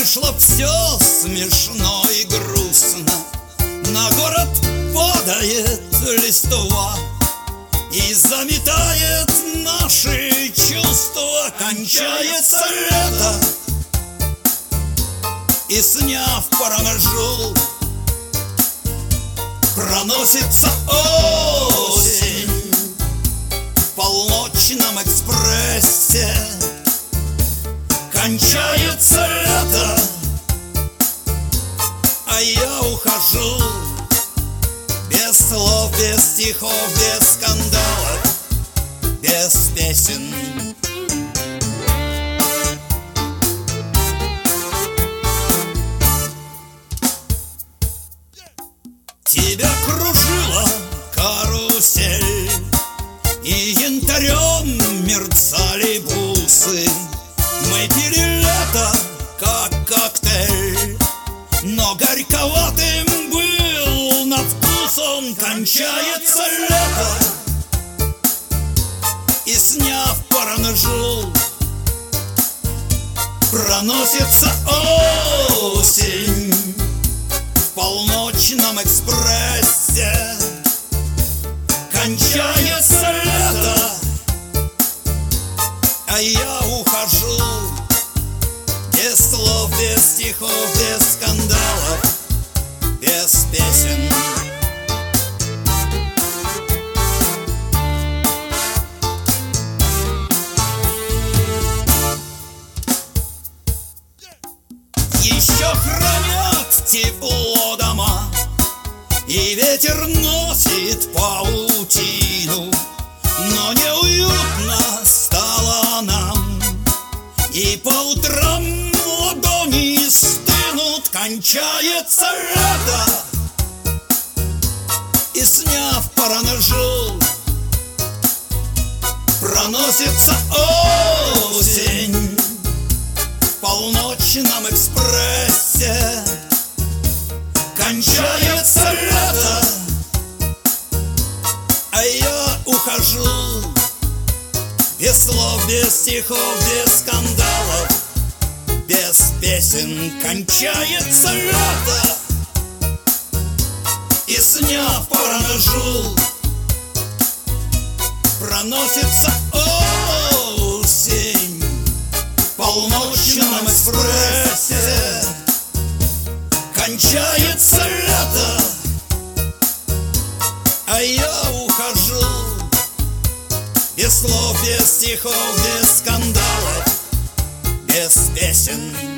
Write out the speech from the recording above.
Вышло все смешно и грустно. На город падает листва и заметает наши чувства. Кончается лето, и, сняв параножул, проносится осень в полночном экспрессе. Кончается лето, а я ухожу без слов, без стихов, без скандалов, без песен. Тебя кружила карусель, и янтарем мерцали бусы. Мы пили лето, как коктейль, но горьковатым был на вкус он. Кончается лето, и, сняв параножул, проносится осень в полночном экспрессе. Кончается лето, а я ухожу без слов, без стихов, без скандалов, без песен. Еще хранят тепло дома, и ветер носит паутину, но неуютно стало нам, и по утрам ладони стынут. Кончается лето, и, сняв параножул, проносится осень в полночном экспрессе. Кончается лето, а я ухожу без слов, без стихов, без скандалов, без песен. Кончается лето, и, сняв параножул, проносится осень в полночном экспрессе. Кончается лето, а я ухожу без слов, без стихов, без скандалов, без песен.